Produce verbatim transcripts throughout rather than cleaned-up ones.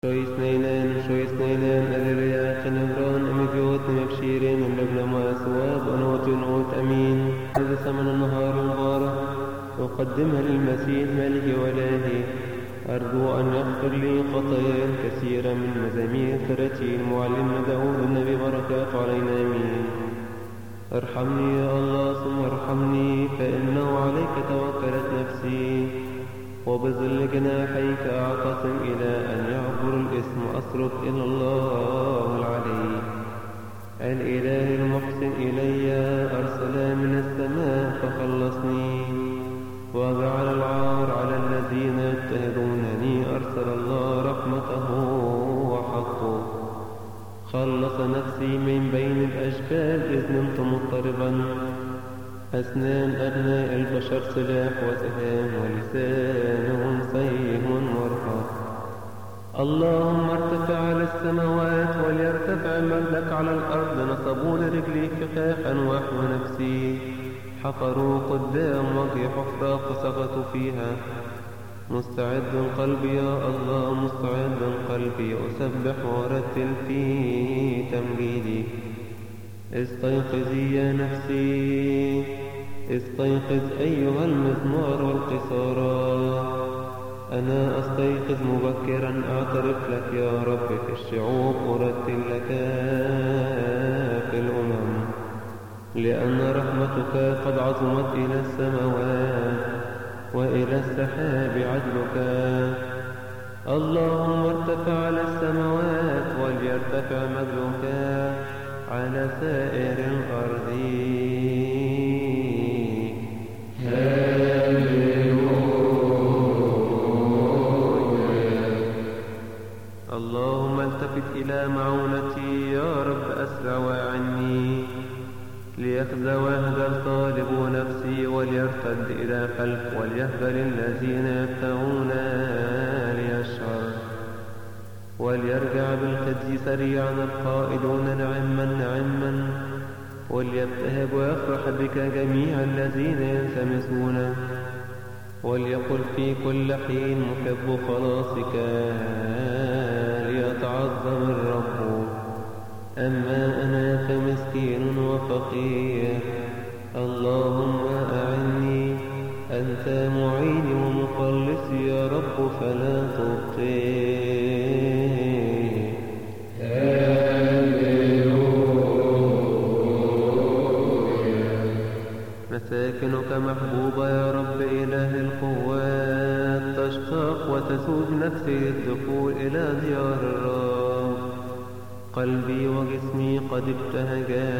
شوي سنينين شوي سنينين أليليا خنبران أمجوت مبشيرين اللبن ما سواب ونوت نوت أمين هذا ثمن النهار المبارك أقدمها للمسيح ملك ولاهي أرجو أن يغفر لي خطايا كثيرة من مزامير ثلاثين معلمنا داود النبي بركات علينا آمين. ارحمني يا الله ثم ارحمني فإنه عليك توكلت نفسي وبظل جناحيك أعتصم إلى أن يعبر الإثم أصرخ إلى الله العلي. الإله المحسن إلي أرسل من السماء فخلصني وجعل العار على الذين يضطهدونني. أرسل الله رحمته وحقه خلص نفسي من بين الأشكال إذ نمت مضطربا. أسنان أبناء البشر سلاح وسهام ولسانهم سيف مرهق. اللهم ارتفع على السماوات وليرتفع مجدك على الأرض. نصبوا لرجلي فخاخا وحو نفسي حفروا قدام وجهي حفرة فسقطوا فيها. مستعد قلبي يا الله مستعد قلبي أسبح وأرتل في تمجيدي. استيقظي يا نفسي استيقظ أيها المزمار والقصارى. أنا أستيقظ مبكرا أعترف لك يا رب في الشعوب أرتل لك في الأمم لأن رحمتك قد عظمت إلى السماوات وإلى السحاب عدلك. اللهم ارتفع على السماوات وليرتفع مجدك على سائر الأرض. اللهم التفت إلى معونتي يا رب أسرع وعني ليخزى ويهدى الطالب نفسي وليرتد إلى خلف وليهبل الذين يبتغون لي الشر. وليرجع بالخزي سريعا القائلون نعما نعما وليبتهج ويفرح بك جميع الذين يلتمسونه. وليقل في كل حين محب خلاصك ليتعظم الرب. أما أنا فمسكين وفقير اللهم أعني أنت معيني ومخلصي يا رب فلا تبطئ. مساكنك محبوبة يا رب إله القوات. تشتاق وتسوق نفسي للدخول إلى ديار الرب. قلبي وجسمي قد ابتهجا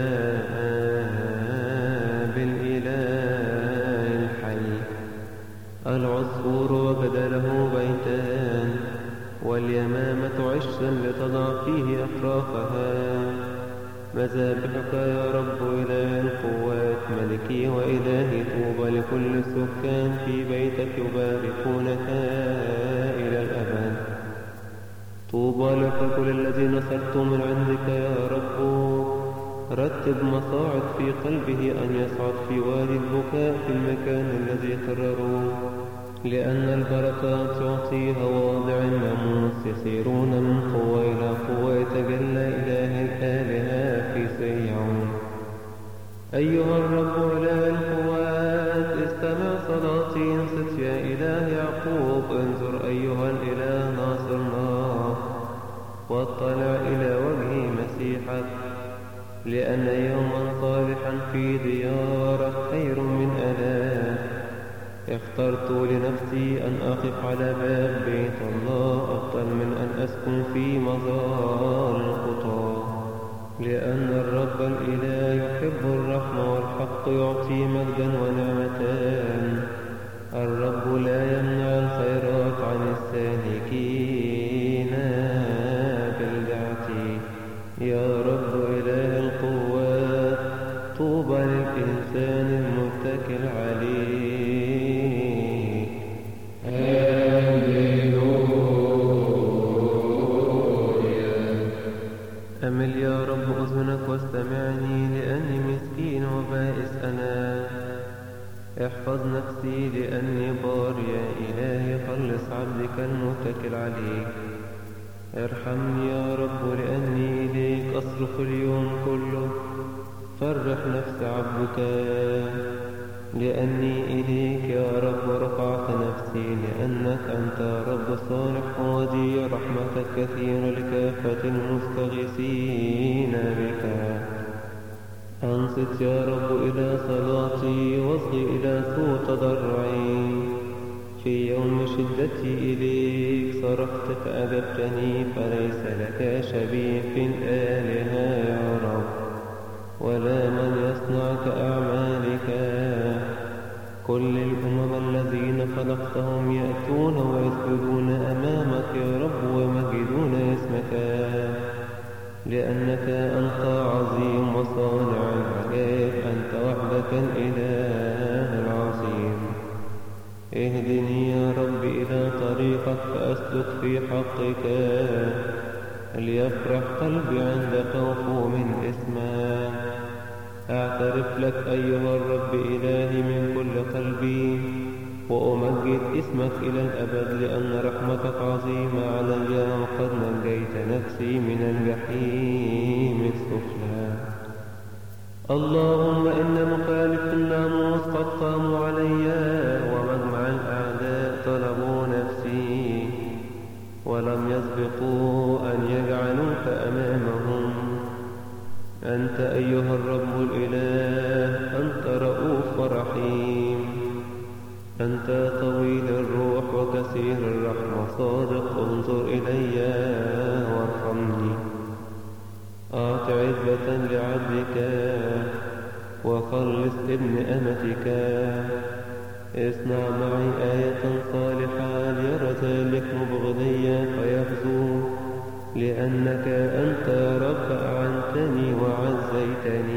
بالإله الحي. العصفور وجد له بيتان واليمامة عشا لتضع فيه أطرافها. مذابحك يا رب إله القوات ملكي وإلهي. طوبى لكل السكان في بيتك يباركونك إلى الأبد. طوبى للرجل الذي نصرت من عندك يا رب. رتب مصاعد في قلبه أن يصعد في وادي البكاء في المكان الذي قرروا. لأن البركات يعطيها واضع الناموس. يسيرون من قوة إلى قوة يتجلى إله الآلهة في صيعون. أيها الرب إله القوات استمع صلاتي. انصت يا إله يعقوب. انظر أيها الإله ناصرنا واطلع إلى وجه مسيحك. لأن يوما صالحا في ديارك خير من آلاف. اخترت لنفسي أن أقف على باب بيت الله أفضل من أن أسكن في مظال الخطى. لأن الرب الإله يحب الرحمة والحق يعطي مجدا ونعمتان. الرب لا يمنع الخيرات عن السالكين بالدعة. يا رب إله القوات طوبى للإنسان المتكل عليه. أمل يا رب أذنك واستمعني لأني مسكين وبائس أنا. احفظ نفسي لأني بار يا إلهي. خلص عبدك المتكل عليك. ارحمني يا رب لأني إليك أصرخ اليوم كله. فرح نفس عبدك لأني إليك يا رب رفعت نفسي، لأنك أنت رب صالح ودي رحمتك كثيرة لكافة المستغيثين بك. أنصت يا رب إلى صلاتي واصغي إلى سوء تضرعي. في يوم شدتي إليك صرخت فأجبتني، فليس لك شبيه في الآلهة يا رب، ولا من يصنع كأعمالك. كل الأمم الذين خلقتهم يأتون ويسجدون أمامك يا رب ويمجدون اسمك، لأنك أنت عظيم وصانع العجائب، أنت وحدك الإله العظيم. اهدني يا رب إلى طريقك فأسلك في حقك، ليفرح قلبي عند خوفه من اسمك. أعترف لك أيها الرب إلهي من كل قلبي، وأمجد اسمك إلى الأبد، لأن رحمتك عظيمة علي، وقد نجيت نفسي من الجحيم السفلى. اللهم إن مخالف الناموس قد قاموا علي، ومجمع الأعداء طلبوا نفسي، ولم يسبقوا أن يجعلوك أمامهم. أنت أيها الرب الإله، أنت رؤوف ورحيم، أنت طويل الروح وكثير الرحمة، صادق انظر إلي وارحمني. أعط عزة لعبدك وخلص ابن أمتك. اصنع معي آية صالحة ليرى ذلك مبغضيا فيخزو، لأنك أنت رب أعنتني وعزيتني.